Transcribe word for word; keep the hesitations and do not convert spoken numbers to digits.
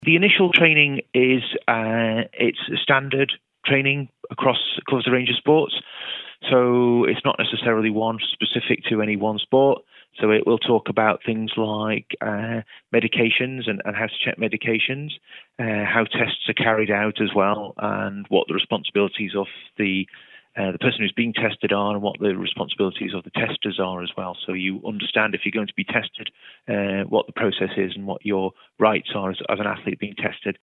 The initial training is uh, it's standard training across across a range of sports. So it's not necessarily one specific to any one sport. So it will talk about things like uh, medications and, and how to check medications, uh, how tests are carried out as well, and what the responsibilities of the uh, the person who's being tested are, and what the responsibilities of the testers are as well. So you understand, if you're going to be tested, uh, what the process is and what your rights are as, as an athlete being tested.